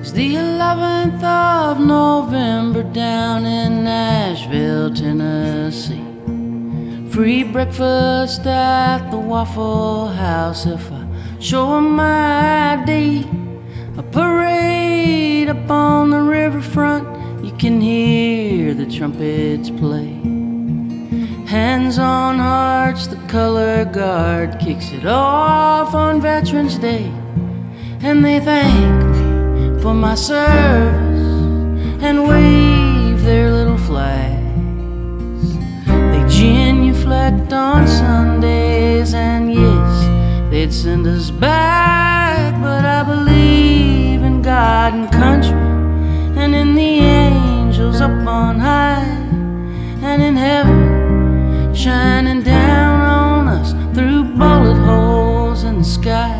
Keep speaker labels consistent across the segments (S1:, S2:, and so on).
S1: It's the 11th of November down in Nashville, Tennessee. Free breakfast at the Waffle House if I show 'em my ID. A parade up on the riverfront, you can hear the trumpets play. Hands on hearts, the color guard kicks it off on Veterans Day. And they thank me for my service and wave their little flags. They genuflect on Sundays, and yes, they'd send us back. But I believe in God and country, and in the angels up on high, and in heaven shining down on us through bullet holes in the sky.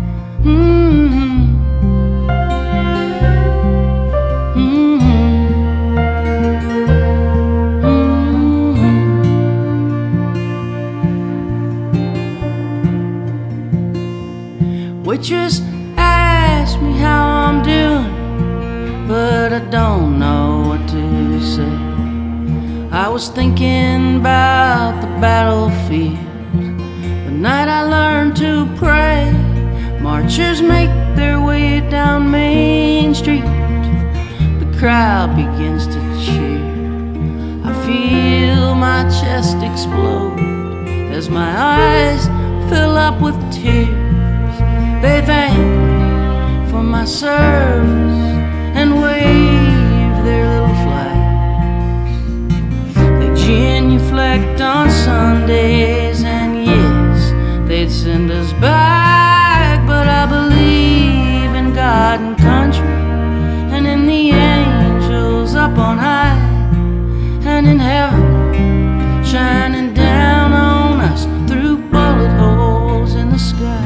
S1: Waitress asked me how I'm doing, but I don't know what to say. I was thinking about the battlefield, the night I learned to pray. Marchers make their way down Main Street, the crowd begins to cheer. I feel my chest explode as my eyes fill up with tears. They thank me for my service and wave their little flags. They genuflect on Sundays, and yes, they'd send us back. But I believe in God and country, and in the angels up on high, and in heaven shining down on us through bullet holes in the sky.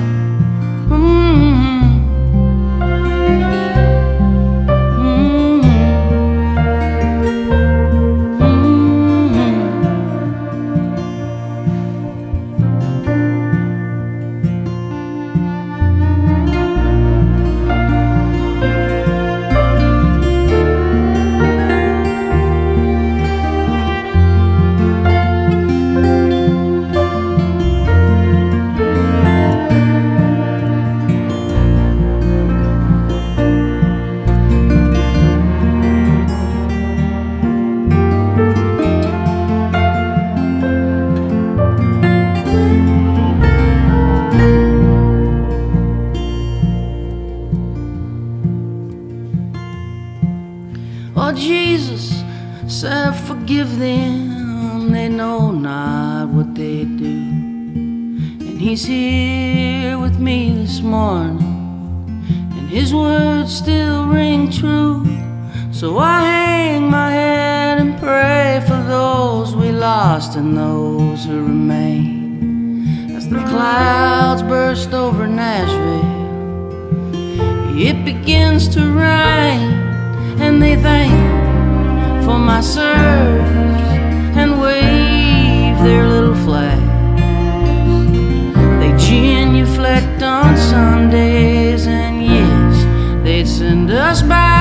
S1: Oh, Jesus said, forgive them, they know not what they do. And he's here with me this morning, and his words still ring true. So I hang my head and pray for those we lost and those who remain. As the clouds burst over Nashville, it begins to rain. And they thank me for my service and wave their little flags. They genuflect on Sundays, and yes, they'd send us back.